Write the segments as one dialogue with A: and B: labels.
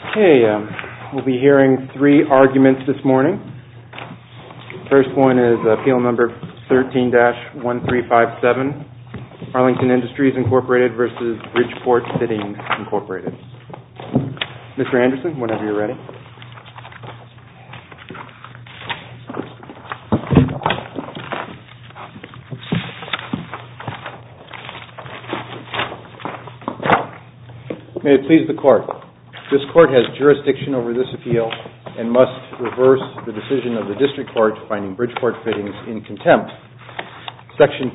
A: Okay, we'll be hearing three arguments this morning. First one is appeal number 13-1357, Arlington Industries Incorporated versus Bridgeport Fittings Incorporated. Mr. Anderson, whenever you're ready.
B: May it please the Court. This Court has jurisdiction over this appeal and must reverse the decision of the District Court finding Bridgeport Fittings in contempt. Section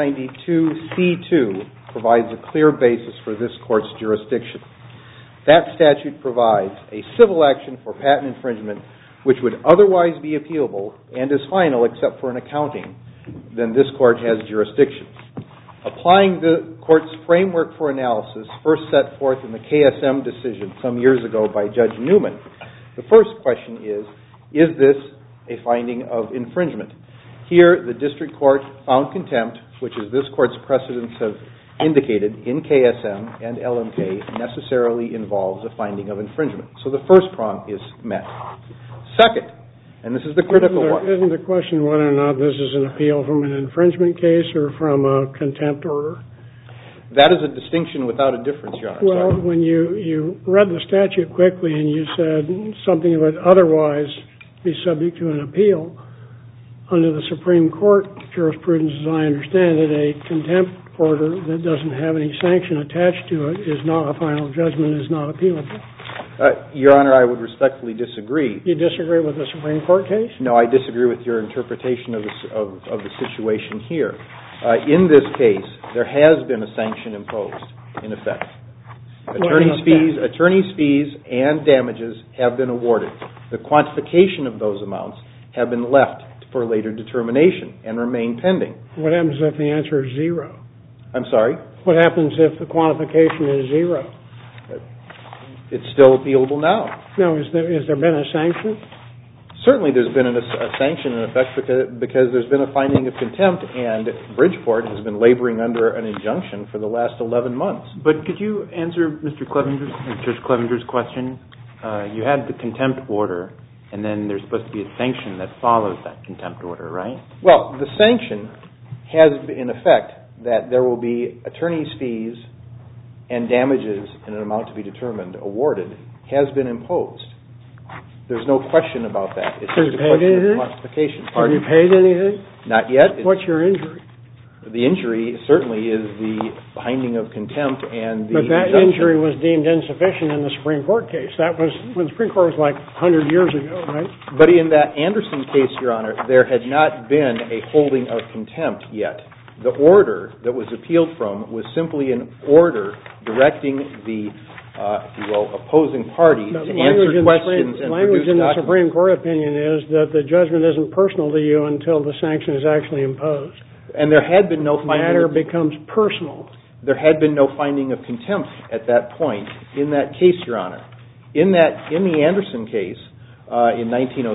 B: 1292C2 provides a clear basis for this Court's jurisdiction. That statute provides a civil action for patent infringement which would otherwise be appealable and is final except for an accounting. Then this Court has jurisdiction. Applying the Court's framework for analysis first set forth in the KSM decision some years ago by Judge Newman, the first question is this a finding of infringement? Here, the District Court found contempt, which as this Court's precedents have indicated in KSM and LMK necessarily involves a finding of infringement. So the first prong is met. Second, and this is the critical one.
C: Isn't the question whether or not this is an appeal from an infringement case or from a contempt order?
B: That is a distinction without a difference, Your Honor.
C: Well, when you read the statute quickly and you said something would otherwise be subject to an appeal, under the Supreme Court jurisprudence, as I understand it, a contempt order that doesn't have any sanction attached to it is not a final judgment, is not appealable.
B: Your Honor, I would respectfully disagree.
C: You disagree with the Supreme Court case?
B: No, I disagree with your interpretation of the situation here. In this case, there has been a sanction imposed, in effect. Attorney's fees and damages have been awarded. The quantification of those amounts have been left for later determination and remain pending.
C: What happens if the answer is zero?
B: I'm sorry?
C: What happens if the quantification is zero?
B: It's still appealable now.
C: No, has there been a sanction?
B: Certainly there's been a sanction in effect because there's been a finding of contempt and Bridgeport has been laboring under an injunction for the last 11 months.
A: But could you answer Judge Clevenger's question? You had the contempt order and then there's supposed to be a sanction that follows that contempt order, right? Well,
B: the sanction has in effect that there will be attorney's fees and damages in an amount to be determined, awarded, has been imposed. There's no question about that. It's just a question of quantification.
C: Have you paid anything?
B: Not yet.
C: What's your injury?
B: The injury certainly is the finding of contempt and the
C: But that injury was deemed insufficient in the Supreme Court case. That was when the Supreme Court was like 100 years ago, right?
B: But in that Anderson case, Your Honor, there had not been a holding of contempt yet. The order that was appealed from was simply an order directing the, if you will, opposing party to answer questions and produce documents.
C: The language in the Supreme Court opinion is that the judgment isn't personal to you until the sanction is actually imposed.
B: And there had been no finding.
C: The matter becomes personal.
B: There had been no finding of contempt at that point in that case, Your Honor. In the Anderson case in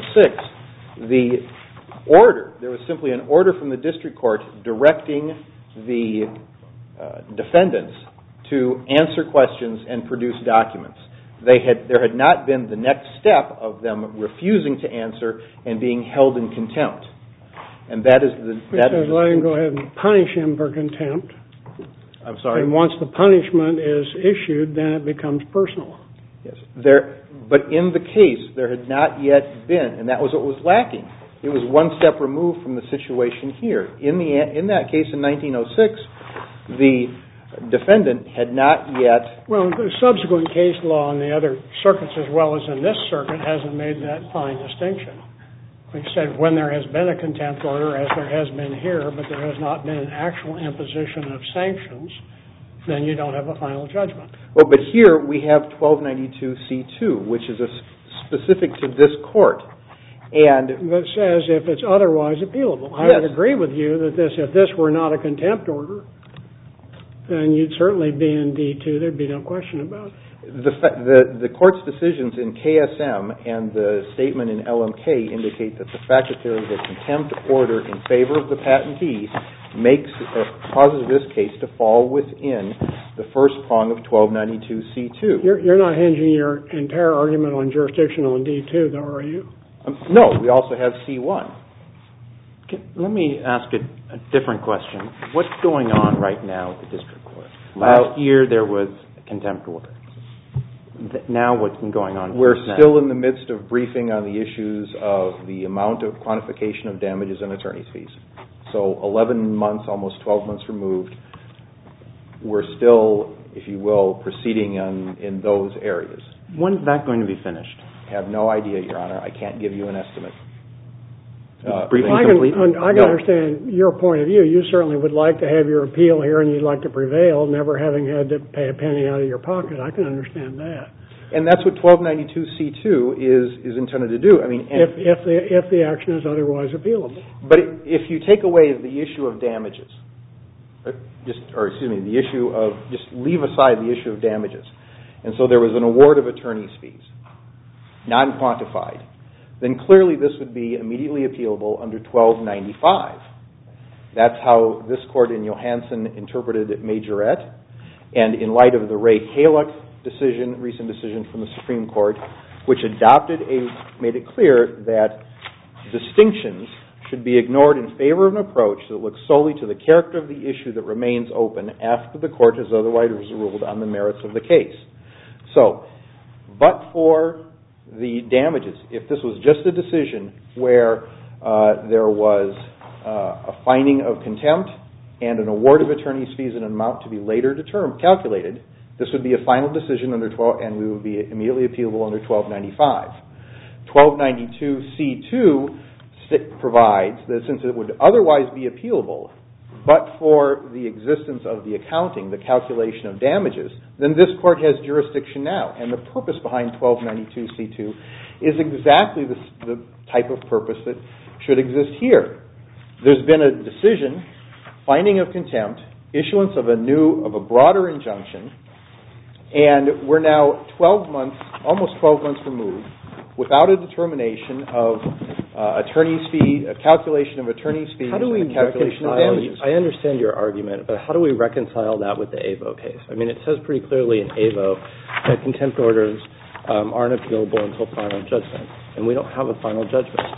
B: 1906, the order, there was simply an order from the district court directing the defendants to answer questions and produce documents. There had not been the next step of them refusing to answer and being held in contempt. And that is the...
C: Let him go ahead and punish him for contempt.
B: I'm sorry?
C: And once the punishment is issued, then it becomes personal.
B: Yes. But in the case, there had not yet been, and that was what was lacking. It was one step removed from the situation here. In that case in 1906, the defendant had not yet...
C: Well, the subsequent case law in the other circuits as well as in this circuit hasn't made that fine distinction. We said when there has been a contempt order, as there has been here, but there has not been an actual imposition of sanctions, then you don't have a final judgment.
B: Well, but here we have 1292C2, which is specific to this court. And
C: that says if it's otherwise appealable.
B: Yes.
C: I would agree with you that if this were not a contempt order, then you'd certainly be in D2. There'd be no question about it.
B: The court's decisions in KSM and the statement in LMK indicate that the fact that there is a contempt order in favor of the patentee causes this case to fall within the first prong of 1292C2.
C: You're not hinging your entire argument on jurisdictional in D2, though, are you?
B: No, we also have C1.
A: Let me ask a different question. What's going on right now at the district court? Last year there was a contempt order. Now what's been going on?
B: We're still in the midst of briefing on the issues of the amount of quantification of damages and attorney's fees. So 11 months, almost 12 months removed, we're still, if you will, proceeding in those areas.
A: When's that going to be finished?
B: I have no idea, Your Honor. I can't give you an estimate.
A: Briefing
C: complete? I can understand your point of view. You certainly would like to have your appeal here and you'd like to prevail, never having had to pay a penny out of your pocket. I can understand that.
B: And that's what 1292C2 is intended to do. I mean,
C: if the action is otherwise appealable.
B: But if you take away the issue of damages, just leave aside the issue of damages, and so there was an award of attorney's fees, non-quantified, then clearly this would be immediately appealable under 1295. That's how this court in Johansson interpreted Majorette, and in light of the Ray Halleck recent decision from the Supreme Court, which made it clear that distinctions should be ignored in favor of an approach that looks solely to the character of the issue that remains open after the court has otherwise ruled on the merits of the case. So, but for the damages, if this was just a decision where there was a finding of contempt and an award of attorney's fees in an amount to be later calculated, this would be a final decision under 12, and we would be immediately appealable under 1295. 1292C2 provides that since it would otherwise be appealable, but for the existence of the accounting, the calculation of damages, then this court has jurisdiction now. And the purpose behind 1292C2 is exactly the type of purpose that should exist here. There's been a decision, finding of contempt, issuance of a broader injunction, and we're now almost 12 months removed, without a determination of attorney's fee, a calculation of attorney's fees, and a calculation of damages.
D: I understand your argument, but how do we reconcile that with the AVO case? I mean, it says pretty clearly in AVO that contempt orders aren't appealable until final judgment, and we don't have a final judgment.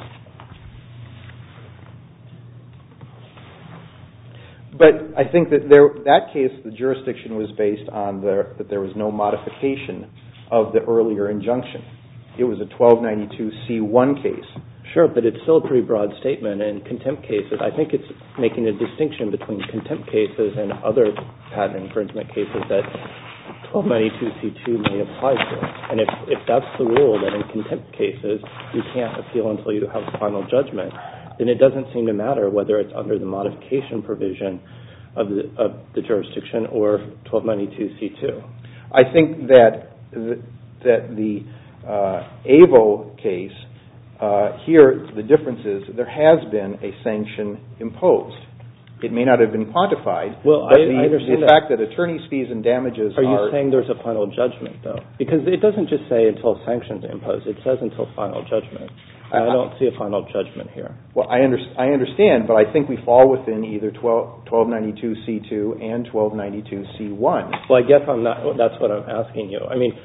B: But I think that that case, the jurisdiction was based on that there was no modification of the earlier injunction. It was a 1292C1 case.
D: Sure, but it's still a pretty broad statement. In contempt cases, I think it's making a distinction between contempt cases and other patent infringement cases that 1292C2 may apply to. And if that's the rule, that in contempt cases you can't appeal until you have a final judgment, then it doesn't seem to matter whether it's under the modification provision of the jurisdiction or 1292C2.
B: I think that the AVO case, here the difference is there has been a sanction imposed. It may not have been quantified, but the fact that attorney's fees and damages are...
D: Are you saying there's a final judgment, though? Because it doesn't just say until sanctions are imposed. It says until final judgment. And I don't see a final judgment here. Well,
B: I understand, but I think we fall within either 1292C2 and 1292C1.
D: Well, I guess that's what I'm asking you. I mean,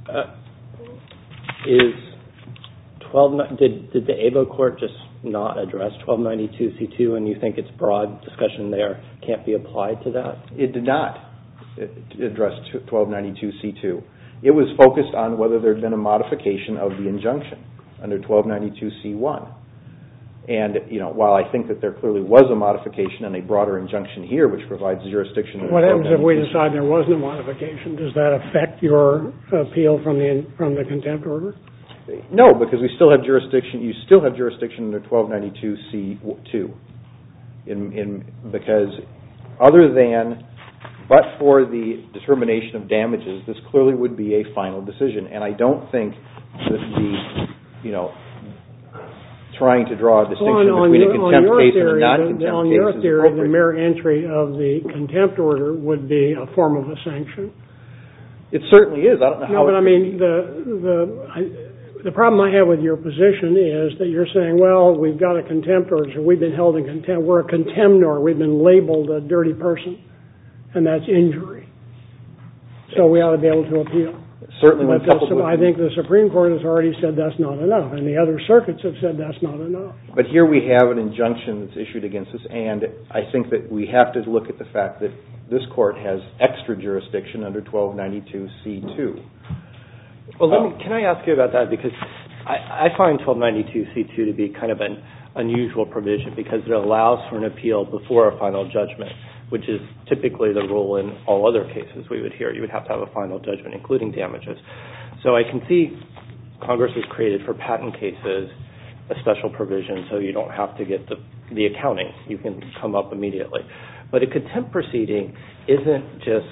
D: did the AVO court just not address 1292C2 and you think its broad discussion there can't be applied to that?
B: It did not address 1292C2. It was focused on whether there had been a modification of the injunction under 1292C1. And, while I think that there clearly was a modification and a broader injunction here which provides jurisdiction...
C: What happens if we decide there wasn't a modification? Does that affect your appeal from the contempt order?
B: No, because we still have jurisdiction. You still have jurisdiction under 1292C2. Because but for the determination of damages, this clearly would be a final decision. And I don't think that trying to draw a distinction between a contempt case and a non-contempt case is appropriate.
C: On your theory, the mere entry of the contempt order would be a form of a sanction?
B: It certainly is. I don't know how.
C: No, but I mean, the problem I have with your position is that you're saying, well, we've got a contempt order, so we've been held in contempt. We're a contemnor. We've been labeled a dirty person, and that's injury. So we ought to be able to appeal.
B: Certainly,
C: but I think the Supreme Court has already said that's not enough, and the other circuits have said that's not enough.
B: But here we have an injunction that's issued against us, and I think that we have to look at the fact that this court has extra jurisdiction under 1292C2.
D: Well, can I ask you about that? Because I find 1292C2 to be kind of an unusual provision because it allows for an appeal before a final judgment, which is typically the rule in all other cases we would hear. You would have to have a final judgment, including damages. So I can see Congress has created for patent cases a special provision so you don't have to get the accounting. You can come up immediately. But a contempt proceeding isn't just...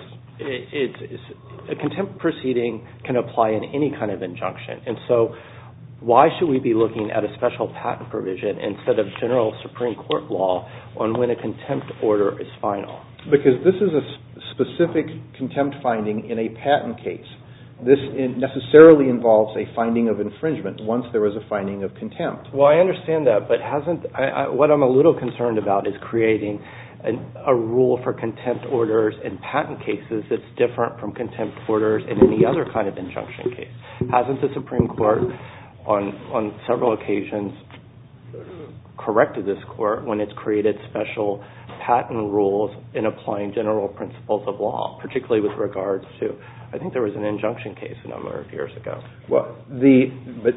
D: a contempt proceeding can apply in any kind of injunction. And so why should we be looking at a special patent provision instead of general Supreme Court law on when a contempt order is final?
B: Because this is a specific contempt finding in a patent case. This necessarily involves a finding of infringement once there is a finding of contempt.
D: Well, I understand that, but what I'm a little concerned about is creating a rule for contempt orders in patent cases that's different from contempt orders in any other kind of injunction case. Hasn't the Supreme Court on several occasions corrected this court when it's created special patent rules in applying general principles of law, particularly with regards to, I think there was an injunction case a number of years ago.
B: Well, but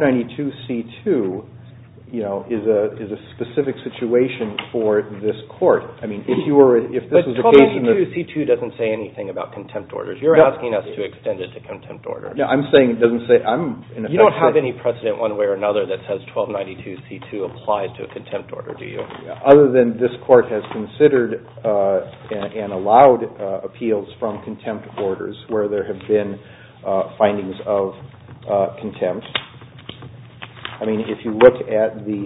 B: 1292C2, is a specific situation for this court. I mean, if this was the case in the... But
D: 1292C2 doesn't say anything about contempt orders. You're asking us to extend it to contempt orders.
B: No, I'm saying it doesn't say...
D: You don't have any precedent one way or another that says 1292C2 applies to a contempt order, do you?
B: Other than this court has considered and allowed appeals from contempt orders where there have been findings of contempt. I mean, if you look at the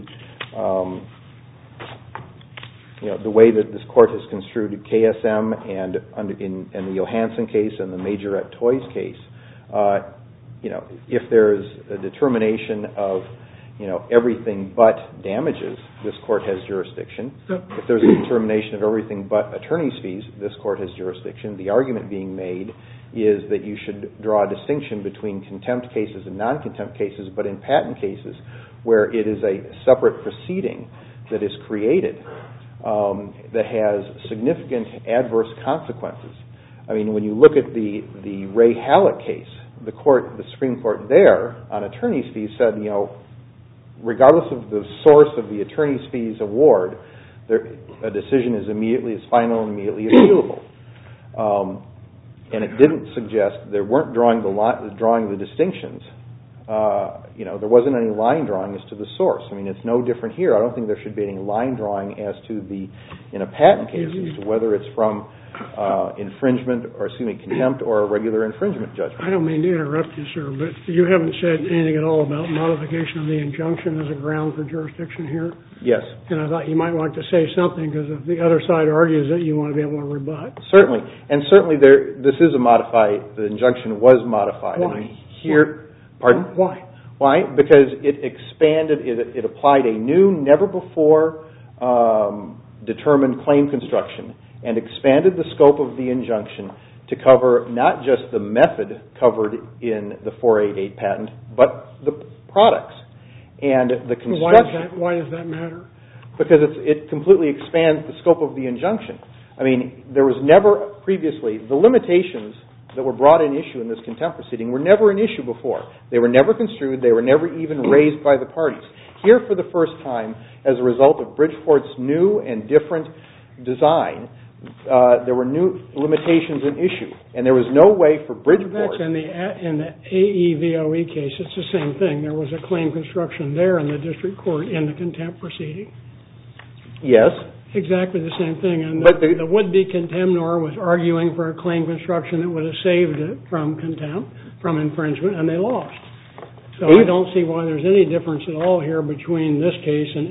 B: way that this court has construed KSM and in the Johansson case and the Majorette Toys case, if there's a determination of everything but damages, this court has jurisdiction. If there's a determination of everything but attorney's fees, this court has jurisdiction. The argument being made is that you should draw a distinction between contempt cases and non-contempt cases, but in patent cases where it is a separate proceeding that is created that has significant adverse consequences. I mean, when you look at the Ray Hallett case, the Supreme Court there on attorney's fees said, regardless of the source of the attorney's fees award, a decision is final and immediately appealable. And it didn't suggest they weren't drawing the distinctions. There wasn't any line drawing as to the source. I mean, it's no different here. I don't think there should be any line drawing as to in a patent case as to whether it's from contempt or a regular infringement judgment.
C: I don't mean to interrupt you, sir, but you haven't said anything at all about modification of the injunction as a ground for jurisdiction here.
B: Yes. And
C: I thought you might want to say something because if the other side argues it, you want to be able to rebut.
B: Certainly. And certainly this is the injunction was modified.
C: Why?
B: I mean, here, pardon?
C: Why?
B: Why? Because it expanded, it applied a new, never before determined claim construction and expanded the scope of the injunction to cover not just the method covered in the 488 patent, but the products and the construction.
C: Why does that matter?
B: Because it completely expands the scope of the injunction. I mean, there was never previously, the limitations that were brought in issue in this contempt proceeding were never an issue before. They were never construed. They were never even raised by the parties. Here, for the first time, as a result of Bridgeport's new and different design, there were new limitations in issue, and there was no way for Bridgeport...
C: That's in the AEVOE case. It's the same thing. There was a claim construction there in the district court in the contempt proceeding.
B: Yes.
C: Exactly the same thing. And the would-be contemnor was arguing for a claim construction that would have saved it from contempt, from infringement, and they lost. So I don't see why there's any difference at all here between this case and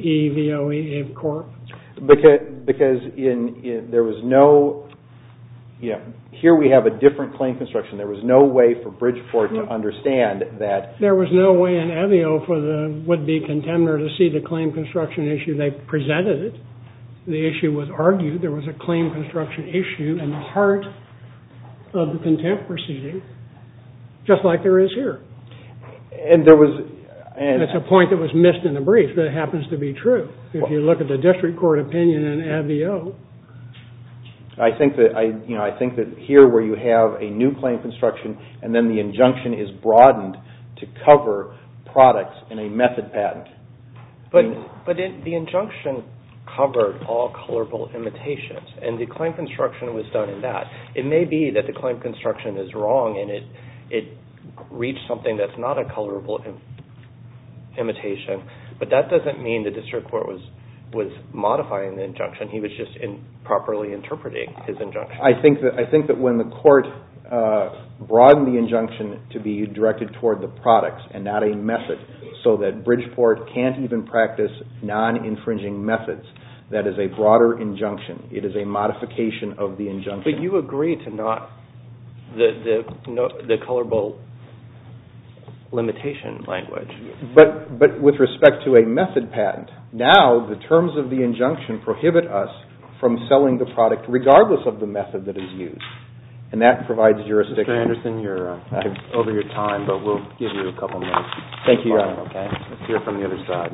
C: AEVOE Corp.
B: Because there was no here we have a different claim construction. There was no way for Bridgeport to understand that.
C: There was no way in Evio for the would-be contender to see the claim construction issue. They presented it. The issue was argued. There was a claim construction issue in the heart of the contempt proceeding, just like there is here.
B: And there was...
C: And it's a point that was missed in the brief, but it happens to be true. If you look at the district court opinion in Evio.
B: I think that here where you have a new claim construction and then the injunction is broadened to cover products in a method patent.
D: But the injunction covered all colorable imitations, and the claim construction was done in that. It may be that the claim construction is wrong and it reached something that's not a colorable imitation, but that doesn't mean the district court was modifying the injunction. He was just improperly interpreting his injunction.
B: I think that when the court broadened the injunction to be directed toward the products and not a method, so that Bridgeport can't even practice non-infringing methods, that is a broader injunction. It is a modification of the injunction.
D: But you agree to not the colorable limitation language.
B: But with respect to a method patent, now the terms of the injunction prohibit us from selling the product regardless of the method that is used. And that provides jurisdiction.
A: Mr. Anderson, you're over your time, but we'll give you a couple minutes.
B: Thank you, Your Honor.
A: Okay. Let's hear from the other side.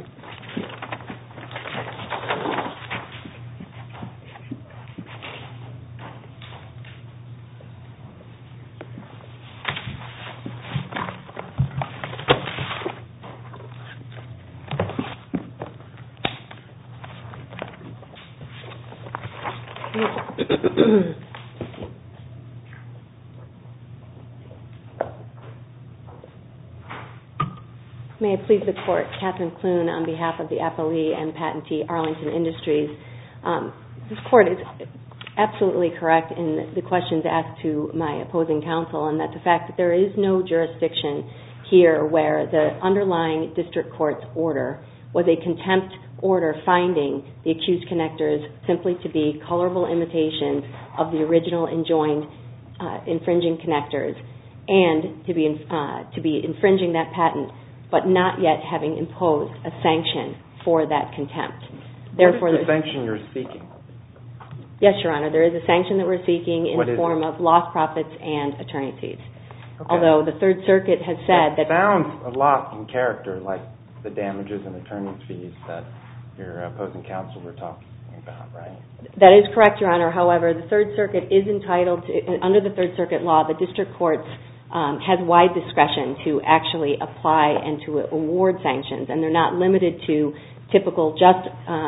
E: May it please the Court, Catherine Clune on behalf of the appellee and patentee Arlington Industries. This Court is absolutely correct in the questions asked to my opposing counsel, and that the fact that there is no jurisdiction here where the underlying district court's order was a contempt order finding the accused connectors simply to be colorable imitations of the original enjoined infringing connectors, and to be infringing that patent, but not yet having imposed a sanction for that contempt.
A: What is the sanction you're seeking?
E: Yes, Your Honor, there is a sanction that we're seeking in the form of lost profits and attorney fees. Okay. Although the Third Circuit has said that...
A: sounds a lot in character like the damages and attorney fees that your opposing counsel were talking about, right?
E: That is correct, Your Honor. However, the Third Circuit is entitled to, under the Third Circuit law, the district courts has wide discretion to actually apply and to award sanctions, and they're not limited to typical just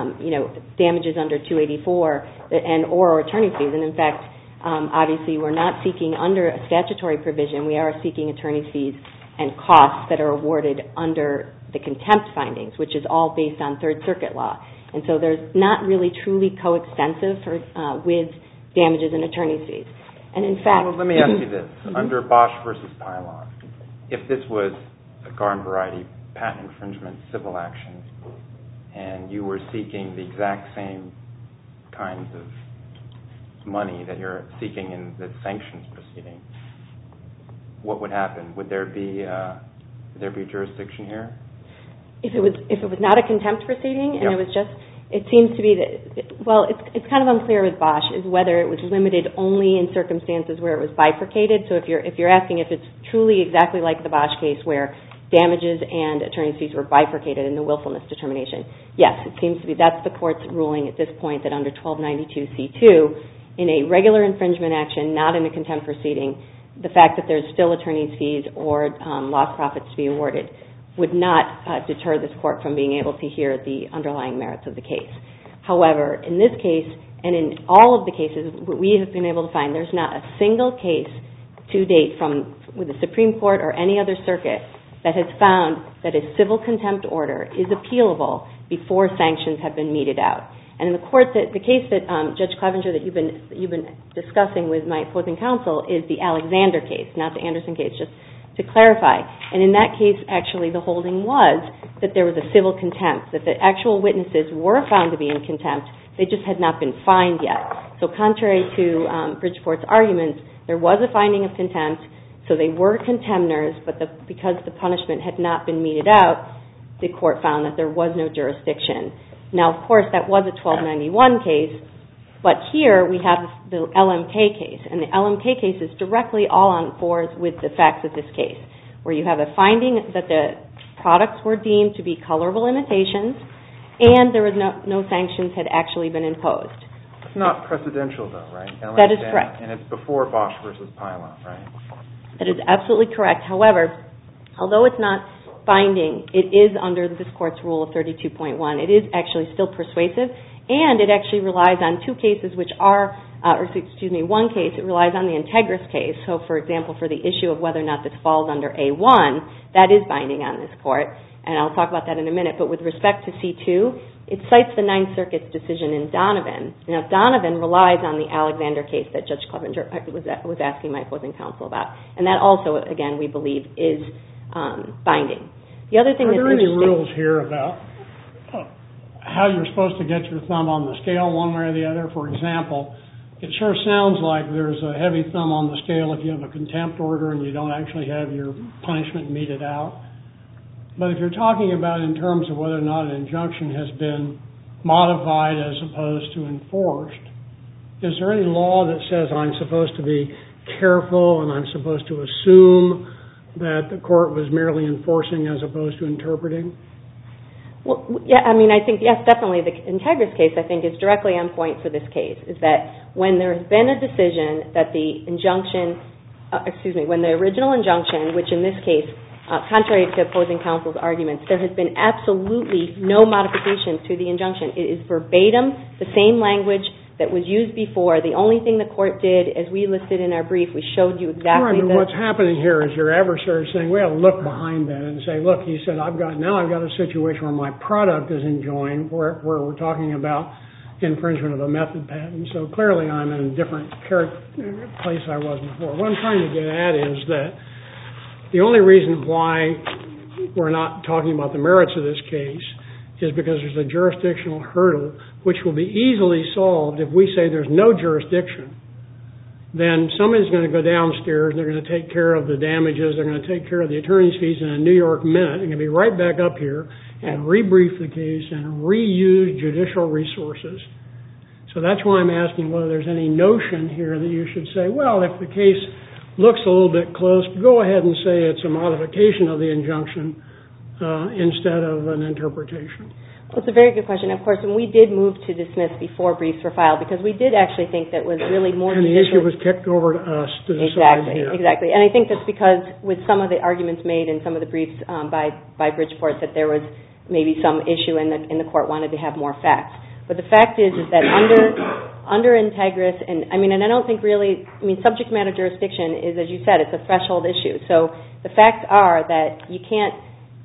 E: damages under 284 and or attorney fees. And in fact, obviously, we're not seeking under a statutory provision. We are seeking attorney fees and costs that are awarded under the contempt findings, which is all based on Third Circuit law. And so there's not really truly coextensive with damages and attorney fees. And in fact...
A: Well, let me ask you this. Under Bosch versus Pylon, if this was a garden variety patent infringement civil action and you were seeking the exact same kinds of money that you're seeking in the sanctions proceeding, what would happen? Would there be jurisdiction here?
E: If it was not a contempt proceeding and it was just... It seems to be that, well, it's kind of unclear with Bosch is whether it was limited only in circumstances where it was bifurcated. So if you're asking if it's truly exactly like the Bosch case where damages and attorney's fees were bifurcated in the willfulness determination, yes, it seems to be that's the court's ruling at this point that under 1292C2, in a regular infringement action, not in a contempt proceeding, the fact that there's still attorney's fees or lost profits to be awarded would not deter this court from being able to hear the underlying merits of the case. However, in this case, and in all of the cases we have been able to find, there's not a single case to date with the Supreme Court or any other circuit that has found that a civil contempt order is appealable before sanctions have been meted out. And in the court, the case that Judge Clevenger that you've been discussing with my opposing counsel is the Alexander case, not the Anderson case, just to clarify. And in that case, actually, the holding was that there was a civil contempt, that the actual witnesses were found to be in contempt They just had not been fined yet. So contrary to Bridgeport's arguments, there was a finding of contempt, so they were contemners, but because the punishment had not been meted out, the court found that there was no jurisdiction. Now, of course, that was a 1291 case, but here we have the LMK case, and the LMK case is directly all on fours with the facts of this case, where you have a finding that the products were deemed to be colorable imitations, and there was no sanctions had actually been imposed.
A: It's not precedential, though, right?
E: That is correct.
A: And it's before Bosch versus Pylon, right?
E: That is absolutely correct. However, although it's not binding, it is under this court's rule of 32.1. It is actually still persuasive, and it actually relies on two cases which are, one case, it relies on the Integris case. So, for example, for the issue of whether or not this falls under A1, that is binding on this court, and I'll talk about that in a minute. But with respect to C2, it cites the Ninth Circuit's decision in Donovan. Now, Donovan relies on the Alexander case that Judge Clevenger was asking my opposing counsel about, and that also, again, we believe is binding. The other thing
C: Are there any rules here about how you're supposed to get your thumb on the scale one way or the other? For example, it sure sounds like there's a heavy thumb on the scale if you have a contempt order and you don't actually have your punishment meted out. But if you're talking about in terms of whether or not an injunction has been modified as opposed to enforced, is there any law that says I'm supposed to be careful and I'm supposed to assume that the court was merely enforcing as opposed to interpreting?
E: Well, yeah, I mean, I think, yes, definitely. The Integris case, I think, is directly on point for this case, is that when there has been a decision that the injunction, when the original injunction, which in this case, contrary to opposing counsel's arguments, there has been absolutely no modification to the injunction. It is verbatim, the same language that was used before. The only thing the court did, as we listed in our brief, we showed you exactly
C: what's happening here is your adversary is saying, well, look behind that and say, look, he said, I've got a situation where my product is enjoined, where we're talking about infringement of a method patent. So clearly I'm in a different place I was before. What I'm trying to get at is that the only reason why we're not talking about the merits of this case is because there's a jurisdictional hurdle which will be easily solved if we say there's no jurisdiction. Then somebody's going to go downstairs, they're going to take care of the damages, they're going to take care of the attorney's fees in a New York minute, and going to be right back up here and rebrief the case and reuse judicial resources. So that's why I'm asking whether there's any notion here that you should say, well, if the case looks a little bit close, go ahead and say it's a modification of the injunction instead of an interpretation.
E: Well, it's a very good question. Of course, and we did move to dismiss before briefs were filed because we did actually think that was really more
C: judicial. And the issue was kicked over to us to decide here.
E: Exactly. And I think that's because with some of the arguments made in some of the briefs by Bridgeport that there was maybe some issue and the court wanted to have more facts. But the fact is that under Integris, and I don't think really, subject matter jurisdiction is, as you said, it's a threshold issue. So the facts are that you can't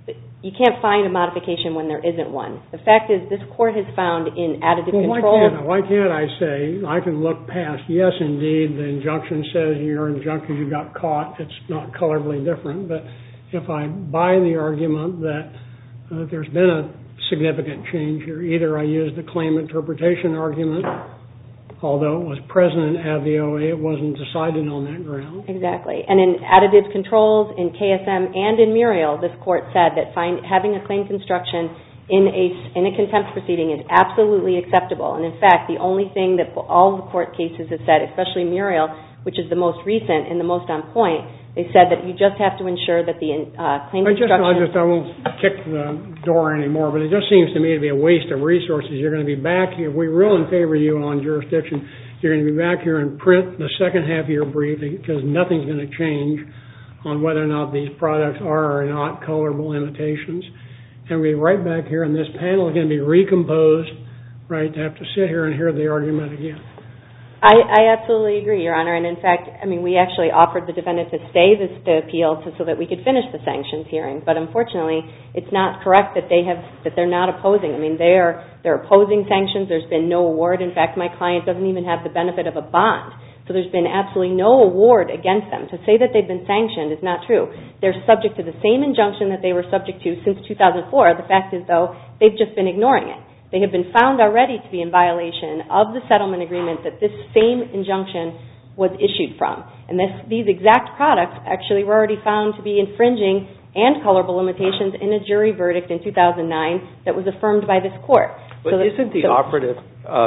E: find a modification when there isn't one. The fact is this court has found in additive control.
C: Why can't I say, I can look past, yes, indeed, the injunction says you're injuncted, you got caught, it's not colorably different. But if I buy the argument that there's been a significant change here, either I use the claim interpretation argument, although it was present in AVOA, it wasn't decided on that ground.
E: Exactly. And in additive controls, in KSM, and in Muriel, this court said that having a claim construction in a contempt proceeding is absolutely acceptable. And in fact, the only thing that all the court cases have said, especially Muriel, which is the most recent and the most on point, they said that you just have to ensure that the claim construction...
C: I won't kick the door anymore, but it just seems to me to be a waste of resources. You're going to be back here. We really favor you on jurisdiction. You're going to be back here and print the second half of your brief because nothing's going to change on whether or not these products are or not colorable imitations. And we'll be right back here, and this panel is going to be recomposed, right, to have to sit here and hear the argument again.
E: I absolutely agree, Your Honor. And in fact, we actually offered the defendant to stay the appeal so that we could finish the sanctions hearing. But unfortunately, it's not correct that they're not opposing. They're opposing sanctions. There's been no award. In fact, my client doesn't even have the benefit of a bond. So there's been absolutely no award against them. To say that they've been sanctioned is not true. They're subject to the same injunction that they were subject to since 2004. The fact is, though, they've just been ignoring it. They have been found already to be in violation of the settlement agreement that this same injunction was issued from. And these exact products actually were already found to be infringing and colorable limitations in a jury verdict in 2009 that was affirmed by this court.
D: But isn't the operative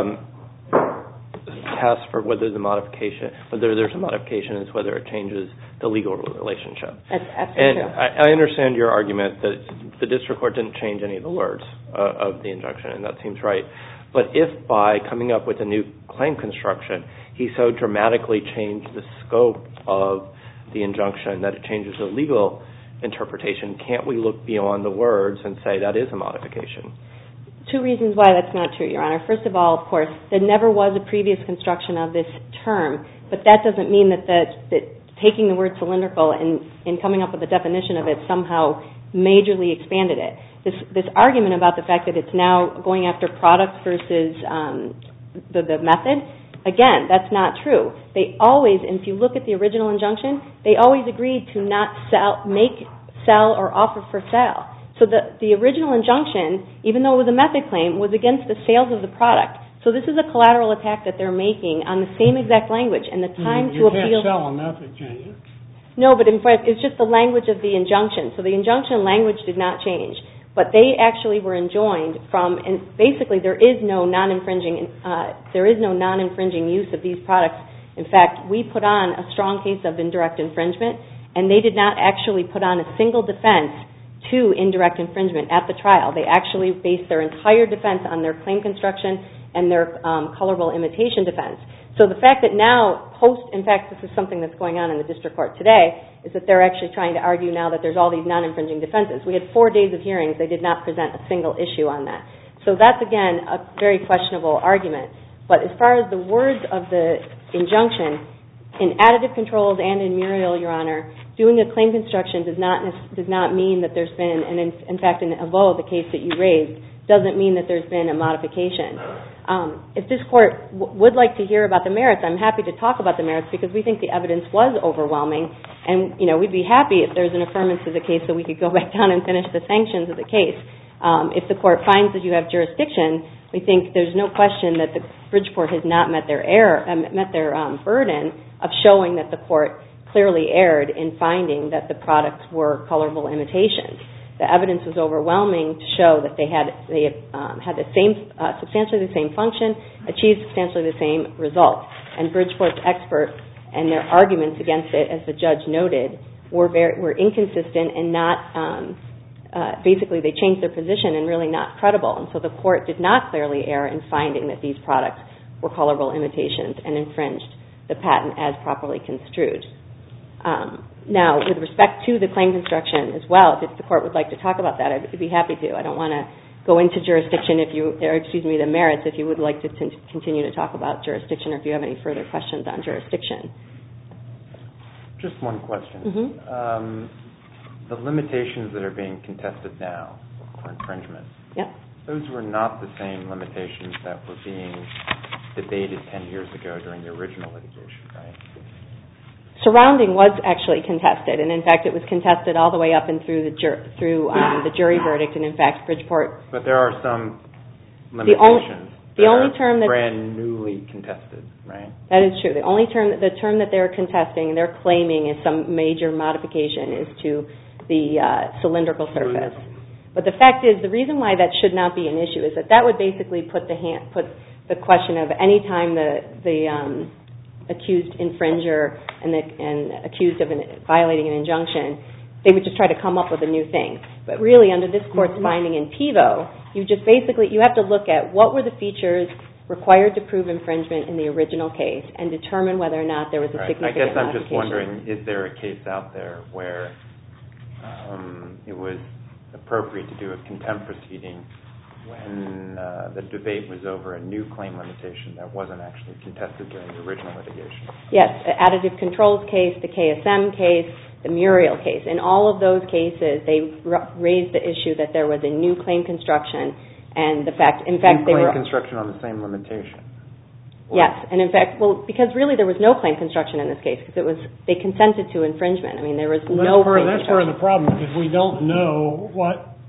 D: test for whether there's a modification is whether it changes the legal relationship?
E: That's absolutely true.
D: I understand your argument that the district court didn't change any of the words of the injunction, and that seems right. But if by coming up with a new claim construction, he so dramatically changed the scope of the injunction that it changes the legal interpretation, can't we look beyond the words and say that is a modification?
E: Two reasons why that's not true, Your Honor. First of all, of course, there never was a previous construction of this term, but that doesn't mean that taking the word cylindrical and coming up with a definition of it somehow majorly expanded it. This argument about the fact that it's now going after products versus the method, again, that's not true. They always, and if you look at the original injunction, they always agreed to not sell, or offer for sale. So the original injunction, even though it was a method claim, was against the sales of the product. So this is a collateral attack that they're making on the same exact language, and the time to appeal.
C: You can't sell a method, can you?
E: No, but in fact, it's just the language of the injunction. So the injunction language did not change, but they actually were enjoined from. And basically, there is no non-infringing use of these products. In fact, we put on a strong case of indirect infringement, and they did not actually put on a single defense to indirect infringement at the trial. They actually based their entire defense on their claim construction and their colorable imitation defense. So the fact that now, in fact, this is something that's going on in the district court today, is that they're actually trying to argue now that there's all these non-infringing defenses. We had 4 days of hearings. They did not present a single issue on that. So that's, again, a very questionable argument. But as far as the words of the injunction, in additive controls and in Muriel, Your Honor, doing a claim construction does not mean that there's been, and in fact, in Evo, the case that you raised, doesn't mean that there's been a modification. If this court would like to hear about the merits, I'm happy to talk about the merits because we think the evidence was overwhelming, and we'd be happy if there's an affirmance of the case so we could go back down and finish the sanctions of the case. If the court finds that you have jurisdiction, we think there's no question that the Bridgeport has not met their burden of showing that the court clearly erred in finding that the products were colorable imitations. The evidence was overwhelming to show that they had substantially the same function, achieved substantially the same results. And Bridgeport's expert and their arguments against it, as the judge noted, were inconsistent and not, basically they changed their position and really not credible. And so the court did not clearly err in finding that these products were colorable imitations and infringed the patent as properly construed. Now, with respect to the claim construction as well, if the court would like to talk about that, I'd be happy to. I don't want to go into jurisdiction the merits if you would like to continue to talk about jurisdiction or if you have any further questions on jurisdiction.
A: Just one question.
E: Mm-hmm.
A: The limitations that are being contested now for infringement, those were not the same limitations that were being debated 10 years ago during the original litigation, right?
E: Surrounding was actually contested, and in fact it was contested all the way up and through the jury verdict, and in fact Bridgeport... But
A: there are some limitations
E: that are
A: brand newly contested, right?
E: That is true. The term that they're contesting, they're claiming is some major modification is to the cylindrical surface. But the fact is, the reason why that should not be an issue is that would basically put the question of any time the accused infringer and accused of violating an injunction, they would just try to come up with a new thing. But really, under this court's finding in PIVO, you have to look at what were the features required to prove infringement in the original case and determine whether or not there was a significant modification.
A: I guess I'm just wondering, is there a case out there where it was appropriate to do a contempt proceeding when the debate was over a new claim limitation that wasn't actually contested during the original litigation?
E: Yes, the additive controls case, the KSM case, the Muriel case. In all of those cases, they raised the issue that there was a new claim construction, and the fact, in fact,
A: new claim construction on the same limitation.
E: Yes, and in fact, because really there was no claim construction in this case, because they consented to infringement. I mean, there was no claim construction.
C: That's part of the problem, because we don't know what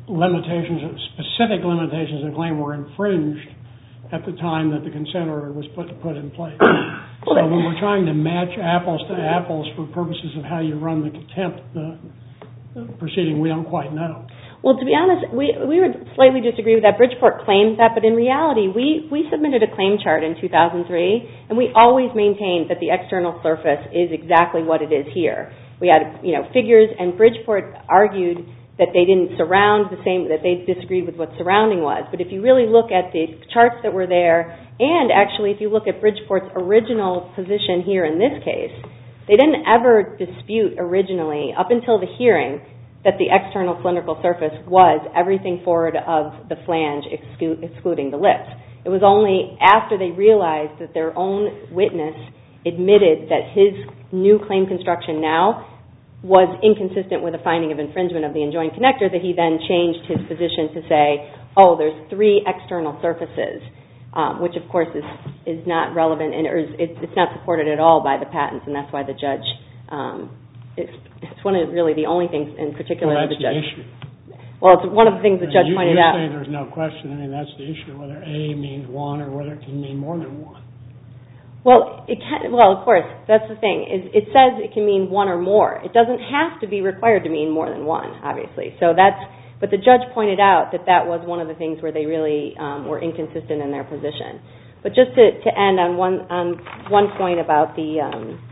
C: specific limitations of the claim were infringed at the time that the consent order was put in place. So when we're trying to match apples to apples for purposes of how you run the contempt proceeding, we don't quite know.
E: Well, to be honest, we would slightly disagree with that. Bridgeport claims that, but in reality, we submitted a claim chart in 2003, and we always maintained that the external surface is exactly what it is here. We had figures, and Bridgeport argued that they didn't surround the same, that they disagreed with what surrounding was. But if you really look at the charts that were there, and actually if you look at Bridgeport's original position here in this case, they didn't ever dispute originally, up until the hearing, that the external cylindrical surface was everything forward of the flange, excluding the lips. It was only after they realized that their own witness admitted that his new claim construction now was inconsistent with a finding of infringement of the enjoined connector that he then changed his position to say, oh, there's 3 external surfaces, which of course is not relevant, and it's not supported at all by the patents, and that's why the judge, it's one of really the only things in particular
C: well,
E: the judge.
C: The issue.
E: Well, it's one of the things the judge pointed out.
C: You're saying there's no question. I mean, that's the issue, whether A means 1 or whether it can mean more than 1.
E: Well, of course, that's the thing. It says it can mean 1 or more. It doesn't have to be required to mean more than 1, obviously. But the judge pointed out that was one of the things where they really were inconsistent in their position. But just to end on one point about the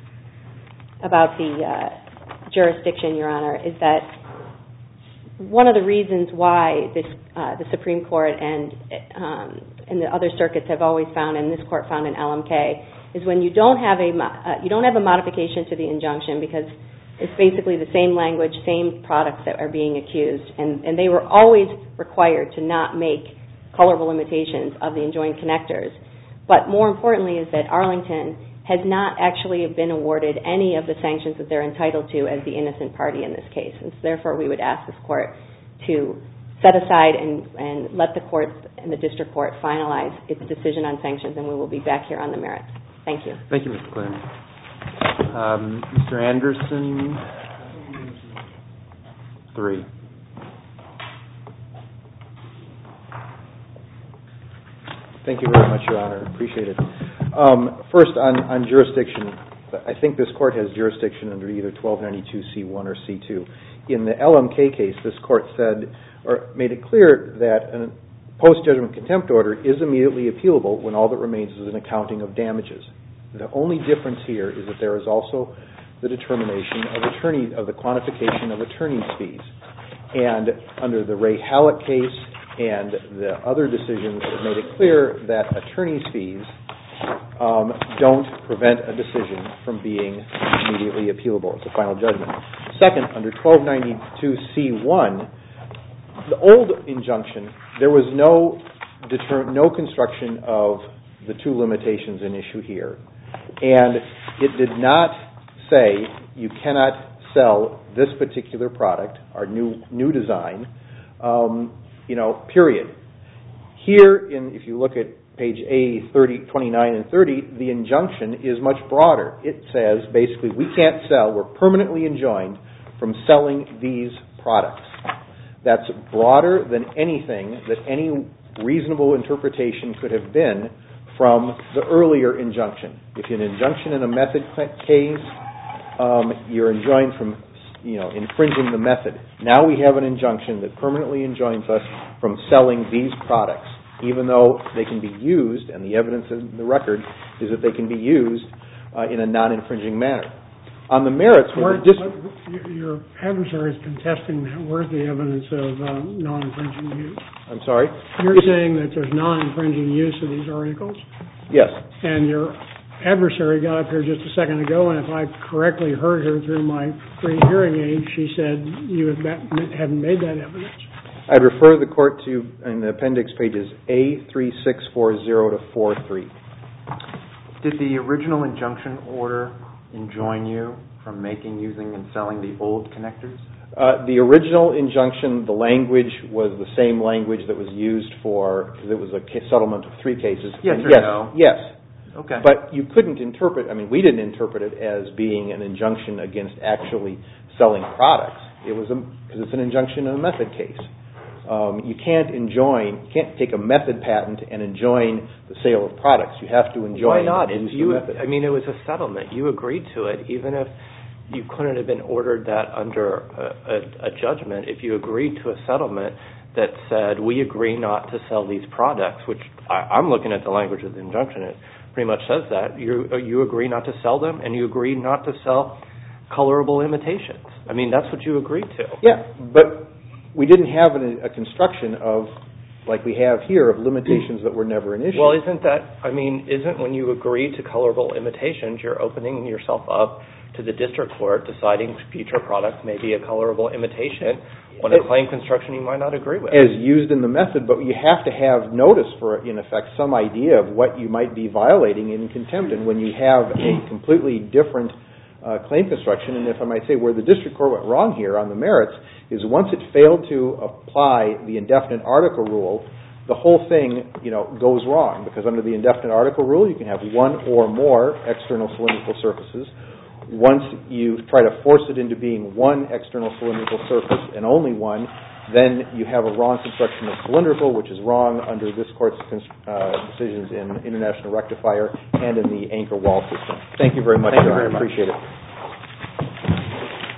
E: jurisdiction, Your Honor, is that one of the reasons why the Supreme Court and the other circuits have always found, and this court found in LMK, is when you don't have a modification to the injunction, because it's basically the same language, same products that are being accused, and they were always required to not make colorable limitations of the enjoined connectors. But more importantly is that Arlington has not actually been awarded any of the sanctions that they're entitled to as the innocent party in this case. And so therefore we would ask this court to set aside and let the court and the district court finalize its decision on sanctions, and we will be back here on the merits. Thank you.
A: Thank you, Mr. Clinton. Mr. Anderson, 3.
B: Thank you very much, Your Honor. Appreciate it. First, on jurisdiction, I think this court has jurisdiction under either 1292C1 or C2. In the LMK case, this court said, or made it clear that a post-judgment contempt order is immediately appealable when all that remains is an accounting of damages. The only difference here is that there is also the determination of the quantification of attorney's fees. And under the Ray Hallett case and the other decisions have made it clear that attorney's fees don't prevent a decision from being immediately appealable. It's a final judgment. Second, under 1292C1, the old injunction, there was no construction of the 2 limitations in issue here. And it did not say you cannot sell this particular product, our new design, period. Here, if you look at page A29 and 30, the injunction is much broader. It says, basically, we can't sell, we're permanently enjoined from selling these products. That's broader than anything that any reasonable interpretation could have been from the earlier injunction. If you're an injunction in a method case, you're enjoined from infringing the method. Now we have an injunction that permanently enjoins us from selling these products, even though they can be used, and the evidence in the record is that they can be used in a non-infringing manner. On the merits,
C: your adversary is contesting that. Where's the evidence of non-infringing use?
B: I'm sorry?
C: You're saying that there's non-infringing use of these articles?
B: Yes.
C: And your adversary got up here just a second ago, and if I correctly heard her through my free hearing aid, she said you haven't made that evidence.
B: I'd refer the court to, in the appendix pages A3640 to 43.
A: Did the original injunction order enjoin you from making, using, and selling the old connectors?
B: The original injunction, the language was the same language that was used for, because it was a settlement of 3 cases.
A: Yes or no?
B: Yes.
A: Okay.
B: But you couldn't interpret, we didn't interpret it as being an injunction against actually selling products. It was because it's an injunction in a method case. You can't take a method patent and enjoin the sale of products. You have to enjoin.
D: Why not?
B: The method.
D: I mean, it was a settlement. You agreed to it, even if you couldn't have been ordered that under a judgment. If you agreed to a settlement that said, we agree not to sell these products, which I'm looking at the language of the injunction, it pretty much says that. You agree not to sell them, and you agree not to sell colorable imitations. I mean, that's what you agreed to.
B: Yeah, but we didn't have a construction of, like we have here, of limitations that were never an issue.
D: Well, isn't when you agree to colorable imitations, you're opening yourself up to the district court deciding future products may be a colorable imitation on a claim construction you might not agree with.
B: As used in the method, but you have to have notice for, in effect, some idea of what you might be violating in contempt. And when you have a completely different claim construction, and if I might say where the district court went wrong here on the merits, is once it failed to apply the indefinite article rule, the whole thing goes wrong, because under the indefinite article rule you can have one or more external cylindrical surfaces. Once you try to force it into being one external cylindrical surface and only one, then you have a wrong construction of cylindrical, which is wrong under this court's decisions in International Rectifier and in the anchor wall system. Thank you very much.
A: Thank you very much.
B: I appreciate it.